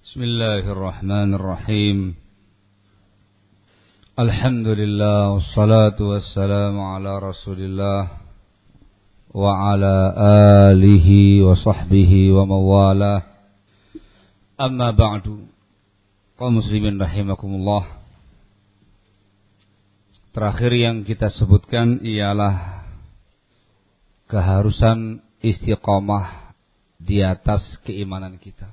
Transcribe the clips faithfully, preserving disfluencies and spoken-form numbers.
Bismillahirrahmanirrahim. Alhamdulillah wassalatu wassalamu ala Rasulillah wa ala alihi wa sahbihi wa mawalah. Amma ba'du. Kaum muslimin rahimakumullah. Terakhir yang kita sebutkan ialah keharusan istiqamah di atas keimanan kita.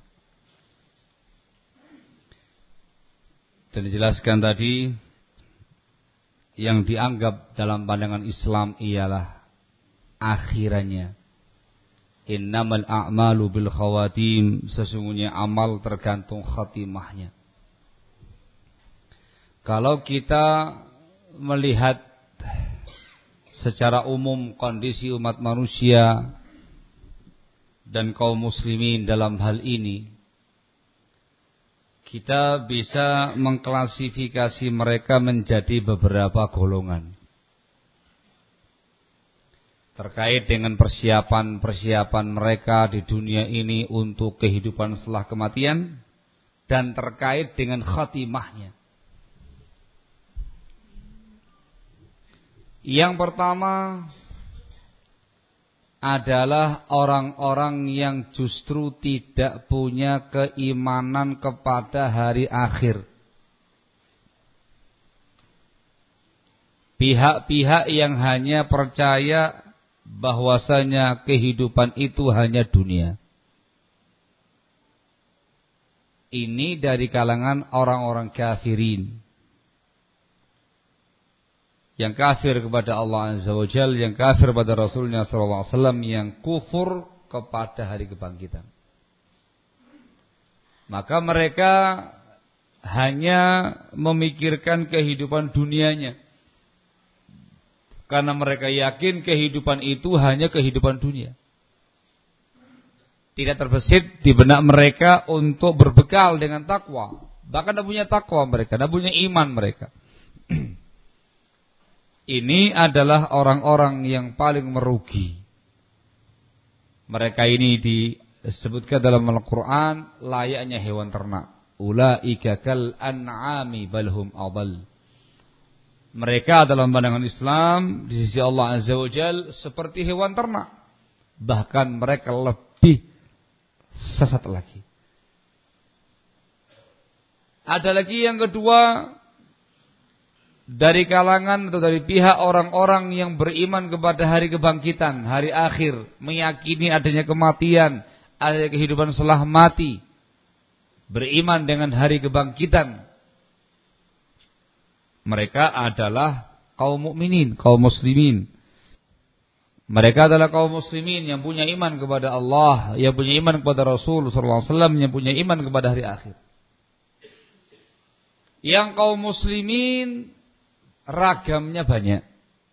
Dan dijelaskan tadi, yang dianggap dalam pandangan Islam ialah akhirannya. Innamal a'malu bil khawatim, sesungguhnya amal tergantung khatimahnya. Kalau kita melihat secara umum kondisi umat manusia dan kaum muslimin dalam hal ini, kita bisa mengklasifikasi mereka menjadi beberapa golongan terkait dengan persiapan-persiapan mereka di dunia ini untuk kehidupan setelah kematian dan terkait dengan khatimahnya. Yang pertama adalah orang-orang yang justru tidak punya keimanan kepada hari akhir. Pihak-pihak yang hanya percaya bahwasanya kehidupan itu hanya dunia. Ini dari kalangan orang-orang kafirin. Yang kafir kepada Allah Azza wa Jalla, yang kafir pada Rasulnya sallallahu alaihi wasallam, yang kufur kepada hari kebangkitan. Maka mereka hanya memikirkan kehidupan dunianya. Karena mereka yakin kehidupan itu hanya kehidupan dunia. Tidak terbesit di benak mereka untuk berbekal dengan takwa. Bahkan tidak punya takwa mereka, tidak punya iman mereka. Ini adalah orang-orang yang paling merugi. Mereka ini disebutkan dalam Al-Quran layaknya hewan ternak. Ulaika kal an'ami balhum adall. Mereka dalam pandangan Islam di sisi Allah Azza wa Jalla seperti hewan ternak. Bahkan mereka lebih sesat lagi. Ada lagi yang kedua, dari kalangan atau dari pihak orang-orang yang beriman kepada hari kebangkitan, hari akhir, meyakini adanya kematian, adanya kehidupan setelah mati, beriman dengan hari kebangkitan. Mereka adalah kaum mukminin, kaum muslimin. Mereka adalah kaum muslimin yang punya iman kepada Allah, yang punya iman kepada Rasul sallallahu alaihi wasallam, yang punya iman kepada hari akhir. Yang kaum muslimin ragamnya banyak.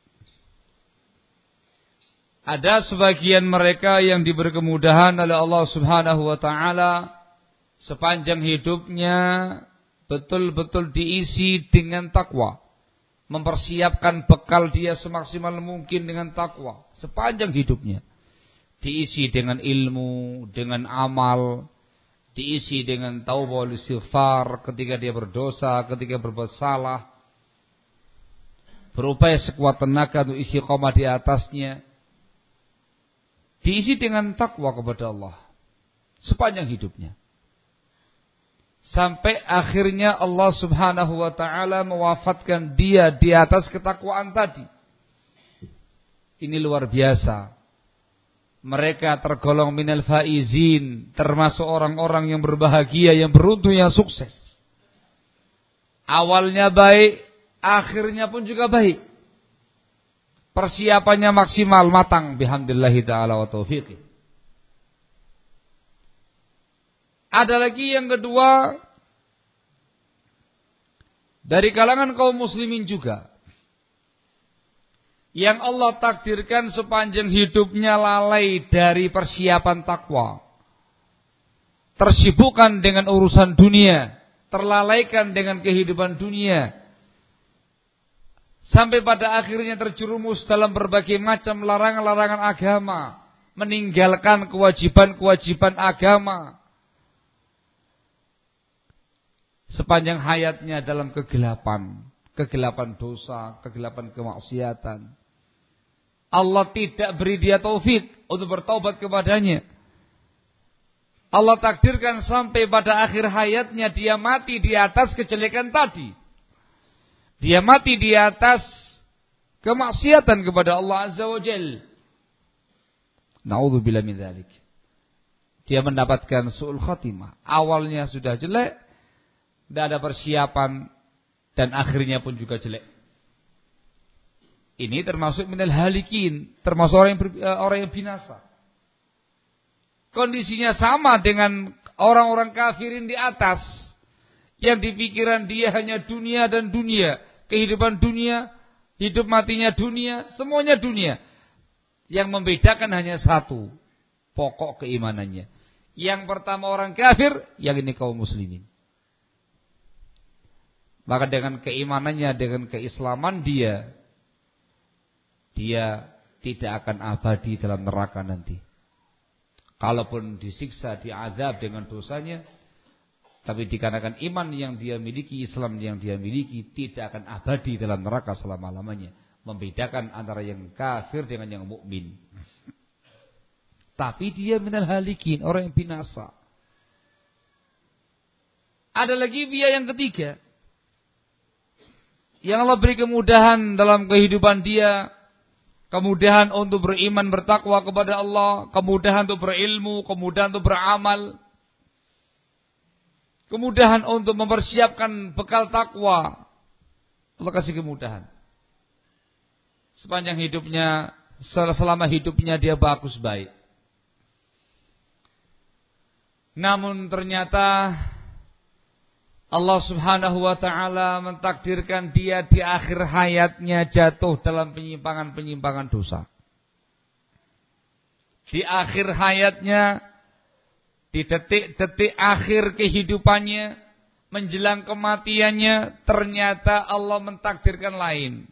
Ada sebagian mereka yang diberi kemudahan oleh Allah Subhanahu wa taala, sepanjang hidupnya betul-betul diisi dengan takwa, mempersiapkan bekal dia semaksimal mungkin dengan takwa sepanjang hidupnya. Diisi dengan ilmu, dengan amal, diisi dengan taubah wal istighfar ketika dia berdosa, ketika berbuat salah, berupaya sekuat tenaga untuk istiqomah di atasnya. Diisi dengan takwa kepada Allah sepanjang hidupnya. Sampai akhirnya Allah Subhanahu wa taala mewafatkan dia di atas ketakwaan tadi. Ini luar biasa. Mereka tergolong minal faizin, termasuk orang-orang yang berbahagia, yang beruntung, yang sukses. Awalnya baik, akhirnya pun juga baik. Persiapannya maksimal, matang, bihamdillahi ta'ala wa taufiqih. Ada lagi yang kedua, dari kalangan kaum muslimin juga, yang Allah takdirkan sepanjang hidupnya lalai dari persiapan takwa, tersibukkan dengan urusan dunia, terlalaikan dengan kehidupan dunia, sampai pada akhirnya terjerumus dalam berbagai macam larangan-larangan agama, meninggalkan kewajiban-kewajiban agama, sepanjang hayatnya dalam kegelapan, kegelapan dosa, kegelapan kemaksiatan. Allah tidak beri dia taufik untuk bertaubat kepadanya. Allah takdirkan sampai pada akhir hayatnya dia mati di atas kejelekan tadi. Dia mati di atas kemaksiatan kepada Allah Azza wa Jalla. Na'udzubillah min dzalik. Dia mendapatkan su'ul khatimah. Awalnya sudah jelek, tidak ada persiapan, dan akhirnya pun juga jelek. Ini termasuk minal halikin, termasuk orang yang, ber, orang yang binasa. Kondisinya sama dengan orang-orang kafirin di atas, yang di pikiran dia hanya dunia dan dunia, kehidupan dunia, hidup matinya dunia, semuanya dunia. Yang membedakan hanya satu, pokok keimanannya. Yang pertama orang kafir, yang ini kaum muslimin. Maka dengan keimanannya, dengan keislaman dia, dia tidak akan abadi dalam neraka nanti. Kalaupun disiksa, diazab dengan dosanya, tapi dikarenakan iman yang dia miliki, Islam yang dia miliki, tidak akan abadi dalam neraka selama-lamanya. Membedakan antara yang kafir dengan yang mukmin. Tapi dia minal halikin, orang yang binasa. Ada lagi dia yang ketiga, yang Allah beri kemudahan dalam kehidupan dia. Kemudahan untuk beriman, bertakwa kepada Allah. Kemudahan untuk berilmu. Kemudahan untuk beramal. Kemudahan untuk mempersiapkan bekal takwa. Allah kasih kemudahan. Sepanjang hidupnya, selama hidupnya dia bagus baik. Namun ternyata Allah subhanahu wa ta'ala mentakdirkan dia di akhir hayatnya jatuh dalam penyimpangan-penyimpangan dosa. Di akhir hayatnya, di detik-detik akhir kehidupannya, menjelang kematiannya, ternyata Allah mentakdirkan lain.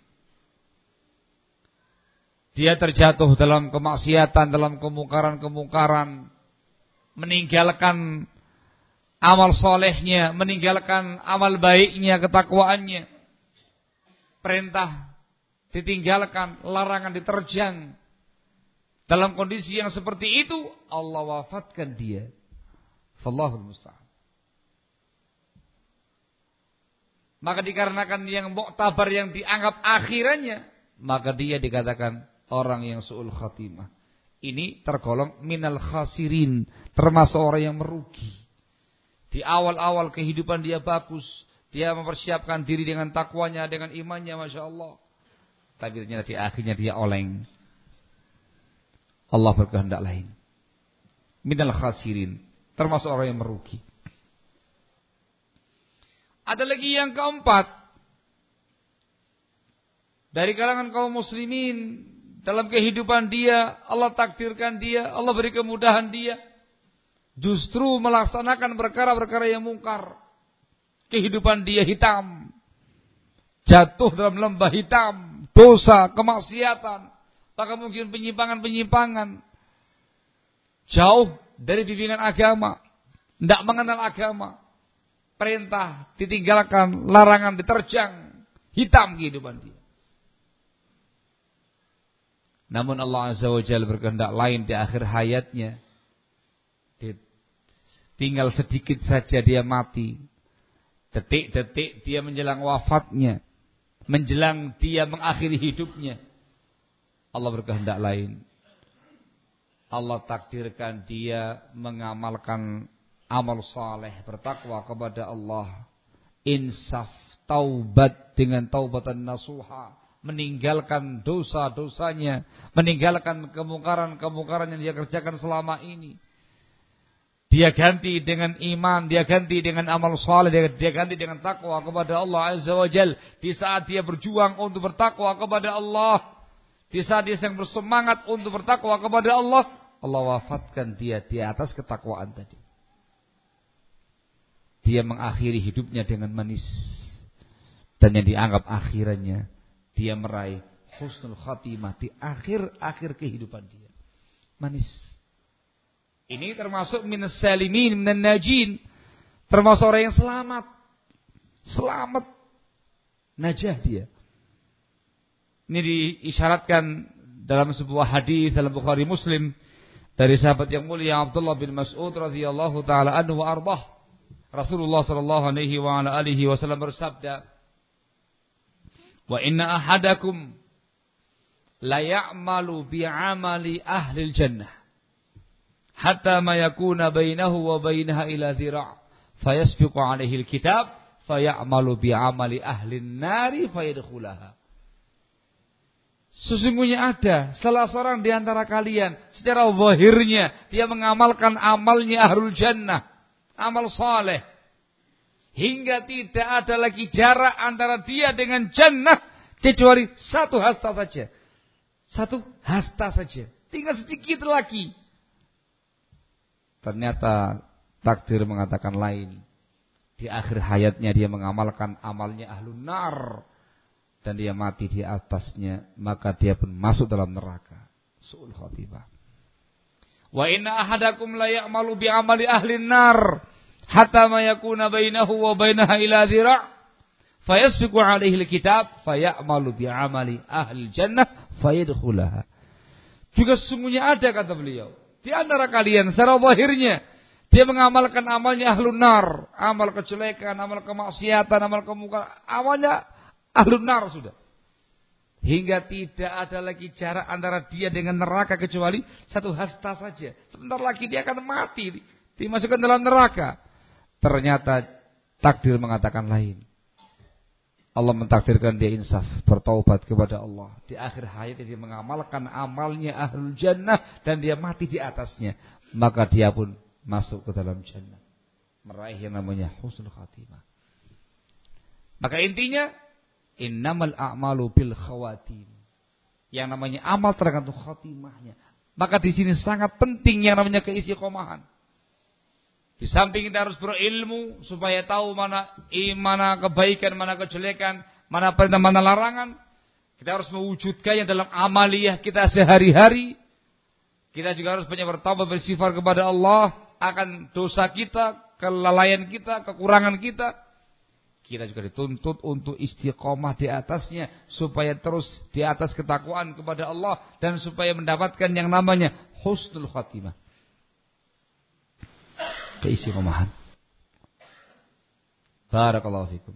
Dia terjatuh dalam kemaksiatan, dalam kemungkaran-kemungkaran, meninggalkan amal solehnya, meninggalkan amal baiknya, ketakwaannya. Perintah ditinggalkan, larangan diterjang. Dalam kondisi yang seperti itu, Allah wafatkan dia. Wallahul musta'an. Maka dikarenakan yang muktabar, yang dianggap akhirannya, maka dia dikatakan orang yang su'ul khatimah. Ini tergolong minal khasirin, termasuk orang yang merugi. Di awal-awal kehidupan dia bagus, dia mempersiapkan diri dengan takwanya, dengan imannya, Masya Allah. Tapi ternyata di akhirnya dia oleng. Allah berkehendak lain. Minal khasirin, termasuk orang yang merugi. Ada lagi yang keempat, dari kalangan kaum muslimin, dalam kehidupan dia, Allah takdirkan dia, Allah beri kemudahan dia, justru melaksanakan perkara-perkara yang mungkar. Kehidupan dia hitam, jatuh dalam lembah hitam, dosa, kemaksiatan, bahkan mungkin penyimpangan-penyimpangan, jauh dari bimbingan agama, tidak mengenal agama, perintah ditinggalkan, larangan diterjang, hitam kehidupan dia. Namun Allah Azza wa Jalla berkehendak lain di akhir hayatnya. Tinggal sedikit saja dia mati. Detik-detik dia menjelang wafatnya, menjelang dia mengakhiri hidupnya, Allah berkehendak lain. Allah takdirkan dia mengamalkan amal saleh, bertakwa kepada Allah, insaf, taubat dengan taubatan nasuha, meninggalkan dosa-dosanya, meninggalkan kemungkaran-kemungkaran yang dia kerjakan selama ini. Dia ganti dengan iman, dia ganti dengan amal saleh, dia, dia ganti dengan takwa kepada Allah Azza wa Jalla. Di saat dia berjuang untuk bertakwa kepada Allah, di saat dia sedang bersemangat untuk bertakwa kepada Allah, Allah wafatkan dia di atas ketakwaan tadi. Dia mengakhiri hidupnya dengan manis, dan yang dianggap akhirannya, dia meraih husnul khatimah di akhir-akhir kehidupan dia. Manis. Ini termasuk minas salimin, minan najin, termasuk orang yang selamat. Selamat. Najah dia. Ini diisyaratkan dalam sebuah hadis dalam Bukhari Muslim dari sahabat yang mulia Abdullah bin Mas'ud radhiyallahu taala anhu wa ardhah. Rasulullah sallallahu alaihi wa ala alihi wasallam bersabda, "Wa inna ahadakum la ya'malu bi'amali ahli al-jannah hatta ma yakuna bainahu wa bainaha ila dhira' fayasbiqu alaihi al-kitab fayamalu bi'amali ahlin nari fayadkhulaha." Sesungguhnya ada salah seorang di antara kalian secara zahirnya dia mengamalkan amalnya ahlul jannah, amal saleh, hingga tidak ada lagi jarak antara dia dengan jannah kecuali satu hasta saja. Satu hasta saja. Tinggal sedikit lagi. Ternyata takdir mengatakan lain. Di akhir hayatnya dia mengamalkan amalnya ahlun nar dan dia mati di atasnya, maka dia pun masuk dalam neraka. Su'ul khatimah. Wa inna ahadakum la ya'malu bi amali ahlin nar hatta ma yakuna bainahu wa bainaha ila dhira' fayasbiqu alaihi alkitab fayamalu bi amali ahli jannah fayadkhulaha. Juga sesungguhnya ada, kata beliau, di antara kalian secara zahirnya dia mengamalkan amalnya ahlun nar, amal kejelekan, amal kemaksiatan, amal kemungkaran, amalnya ahlun nar sudah. Hingga tidak ada lagi jarak antara dia dengan neraka kecuali satu hasta saja. Sebentar lagi dia akan mati, dimasukkan dalam neraka. Ternyata takdir mengatakan lain. Allah mentakdirkan dia insaf, bertaubat kepada Allah. Di akhir hayat dia mengamalkan amalnya ahlul jannah dan dia mati di atasnya. Maka dia pun masuk ke dalam jannah, meraih yang namanya husnul khatimah. Maka intinya innamal a'malu bil khawatim. Yang namanya amal tergantung khatimahnya. Maka di sini sangat penting yang namanya keistiqomahan. Di samping kita harus berilmu supaya tahu mana mana kebaikan, mana kejelekan, mana perintah, mana larangan. Kita harus mewujudkannya dalam amaliyah kita sehari-hari. Kita juga harus banyak bertaubat, bersifar kepada Allah akan dosa kita, kelalaian kita, kekurangan kita. Kita juga dituntut untuk istiqomah di atasnya supaya terus di atas ketakwaan kepada Allah dan supaya mendapatkan yang namanya husnul khatimah. Keistiqomahan. Barakallahu fikum.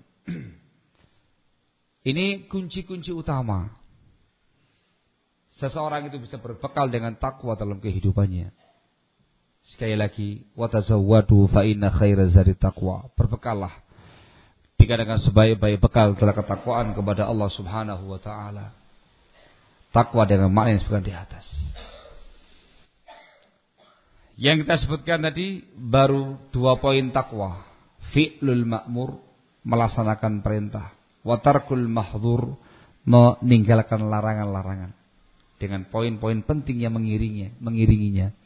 Ini kunci-kunci utama. Seseorang itu bisa berbekal dengan takwa dalam kehidupannya. Sekali lagi, wa tazawwadu fa inna khairaz zadi taqwa. Berbekallah dengan sebaik-baik bekal dalam ketakwaan kepada Allah Subhanahu wa taala. Takwa dengan makna yang disebutkan di atas. Yang kita sebutkan tadi baru dua poin takwa. Fi'lul ma'mur, melaksanakan perintah. Wa tarkul mahdhur, meninggalkan larangan-larangan. Dengan poin-poin penting yang mengiringinya, mengiringinya.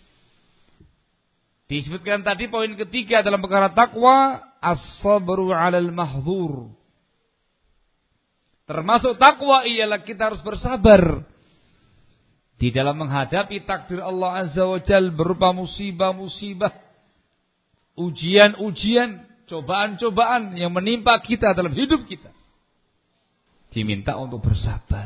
Disebutkan tadi poin ketiga dalam perkara takwa, as-sabru 'alal mahdhur. Termasuk takwa ialah kita harus bersabar di dalam menghadapi takdir Allah Azza wa Jalla berupa musibah-musibah, ujian-ujian, cobaan-cobaan yang menimpa kita dalam hidup kita. Diminta untuk bersabar.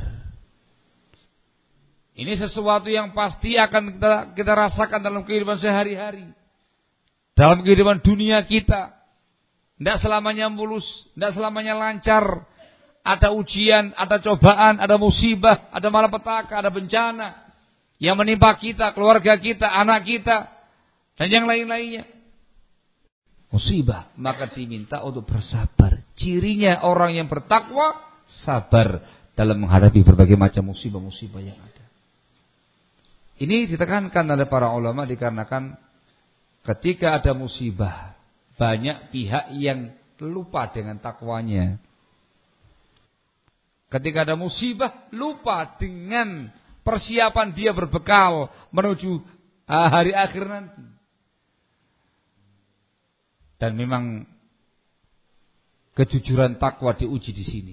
Ini sesuatu yang pasti akan kita, kita rasakan dalam kehidupan sehari-hari. Dalam kehidupan dunia kita. Tidak selamanya mulus, tidak selamanya lancar. Ada ujian, ada cobaan, ada musibah, ada malapetaka, ada bencana yang menimpa kita, keluarga kita, anak kita, dan yang lain-lainnya. Musibah, maka diminta untuk bersabar. Cirinya orang yang bertakwa, sabar dalam menghadapi berbagai macam musibah-musibah yang ada. Ini ditekankan oleh para ulama dikarenakan ketika ada musibah, banyak pihak yang lupa dengan takwanya. Ketika ada musibah, lupa dengan persiapan dia berbekal menuju hari akhir nanti. Dan memang kejujuran takwa diuji di sini.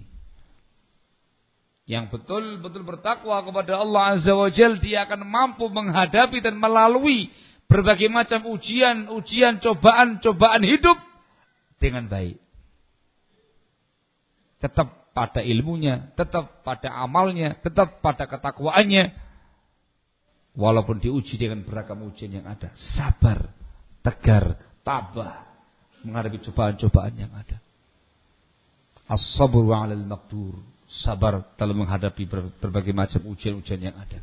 Yang betul-betul bertakwa kepada Allah Azza wa Jalla, dia akan mampu menghadapi dan melalui berbagai macam ujian, ujian, cobaan, cobaan hidup dengan baik. tetap pada ilmunya, tetap pada amalnya, tetap pada ketakwaannya. Walaupun diuji dengan beragam ujian yang ada, sabar, tegar, tabah menghadapi cobaan-cobaan yang ada. As-sabru 'alal maqdur, sabar dalam menghadapi berbagai macam ujian-ujian yang ada.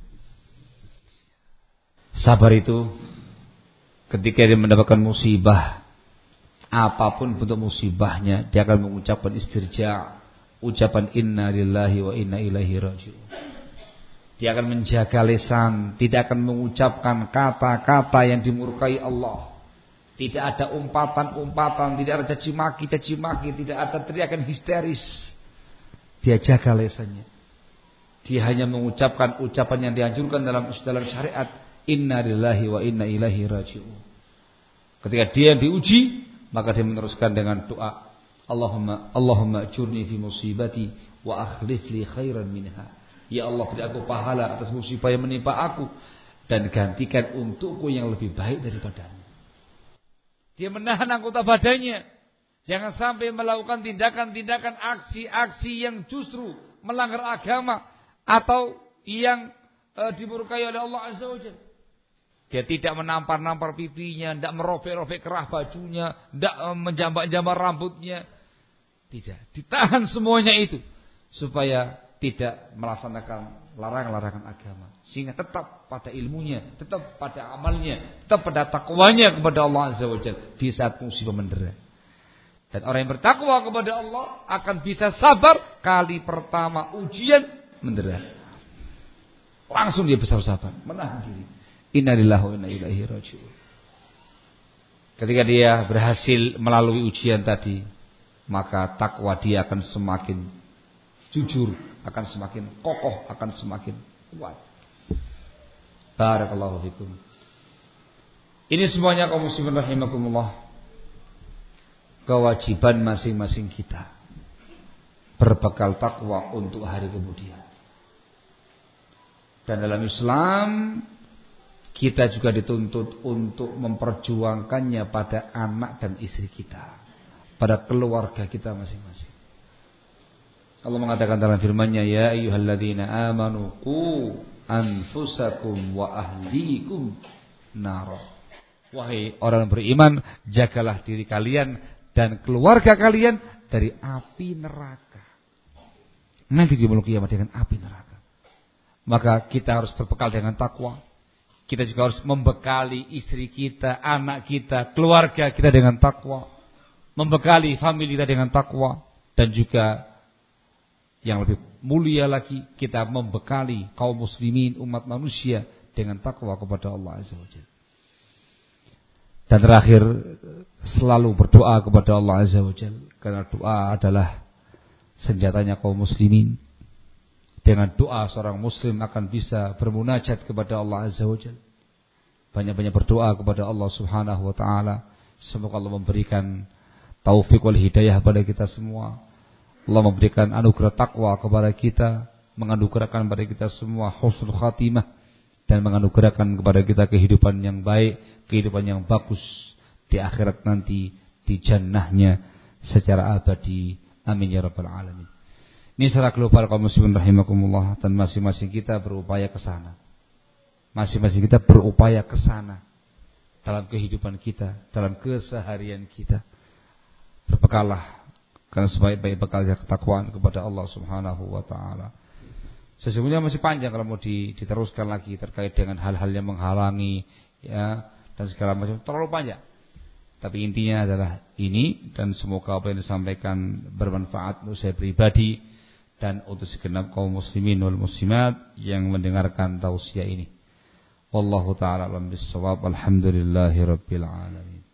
Sabar itu ketika dia mendapatkan musibah, apapun bentuk musibahnya, dia akan mengucapkan istirja', ucapan inna lillahi wa inna ilaihi raji'un. Dia akan menjaga lisan, tidak akan mengucapkan kata-kata yang dimurkai Allah. Tidak ada umpatan-umpatan, tidak ada caci maki, caci maki, tidak ada teriakan histeris. Dia jaga lisannya. Dia hanya mengucapkan ucapan yang dianjurkan dalam dalam syariat, inna lillahi wa inna ilaihi raji'un. Ketika dia diuji, maka dia meneruskan dengan doa, Allahumma Allahumma ajurni fi musibati wa akhlif li khairan minha. Ya Allah, beri aku pahala atas musibah yang menimpa aku dan gantikan untukku yang lebih baik daripadanya. Dia menahan anggota badannya, jangan sampai melakukan tindakan-tindakan aksi-aksi yang justru melanggar agama atau yang e, dimurkai oleh Allah Azza wa Jalla. Dia tidak menampar-nampar pipinya, tidak merobek-robek kerah bajunya, tidak e, menjambak-jambak rambutnya. Tidak, ditahan semuanya itu supaya tidak melaksanakan larangan-larangan agama, sehingga tetap pada ilmunya, tetap pada amalnya, tetap pada takwanya kepada Allah Azza wa Jalla di saat musibah mendera. Dan orang yang bertakwa kepada Allah akan bisa sabar kali pertama ujian mendera. Langsung dia bisa sabar, menahan diri. Inna lillahi wa inna ilaihi raji'un. Ketika dia berhasil melalui ujian tadi, maka takwa dia akan semakin jujur, akan semakin kokoh, akan semakin kuat. Barakallahu fikum. Ini semuanya kaum muslimin rahimakumullah, kewajiban masing-masing kita berbekal takwa untuk hari kemudian. Dan dalam Islam kita juga dituntut untuk memperjuangkannya pada anak dan istri kita, pada keluarga kita masing-masing. Allah mengatakan dalam firman-Nya, ya ayyuhalladzina amanu qu anfusakum wa ahlikum nar. Wahai orang beriman, jagalah diri kalian dan keluarga kalian dari api neraka. Nanti di malam kiamat dengan api neraka. Maka kita harus berbekal dengan takwa. Kita juga harus membekali istri kita, anak kita, keluarga kita dengan takwa. Membekali famili kita dengan takwa. Dan juga yang lebih mulia lagi, kita membekali kaum muslimin, umat manusia dengan takwa kepada Allah Azza wa Jalla. Dan terakhir, selalu berdoa kepada Allah Azza wa Jalla, karena doa adalah senjatanya kaum muslimin. Dengan doa seorang muslim akan bisa bermunajat kepada Allah Azza wa Jalla. Banyak-banyak berdoa kepada Allah Subhanahu wa taala. Semoga Allah memberikan taufik wal hidayah kepada kita semua. Allah memberikan anugerah takwa kepada kita, menganugerahkan kepada kita semua husnul khatimah, dan menganugerahkan kepada kita kehidupan yang baik, kehidupan yang bagus di akhirat nanti, di jannahnya secara abadi. Amin ya rabbal alamin. Ini secara global kaum muslimin rahimakumullah, dan masing-masing kita berupaya ke sana. Masing-masing kita berupaya ke sana dalam kehidupan kita, dalam keseharian kita. Berbekallah, karena sebaik-baik bekal ketakwaan kepada Allah Subhanahu wa taala. Sesungguhnya masih panjang kalau mau diteruskan lagi terkait dengan hal-hal yang menghalangi ya dan segala macam, terlalu panjang. Tapi intinya adalah ini, dan semoga apa yang disampaikan bermanfaat untuk saya pribadi dan untuk segenap kaum muslimin wal muslimat yang mendengarkan tausiah ini. Wallahu taala alam bissawab. Alhamdulillahirabbil alamin.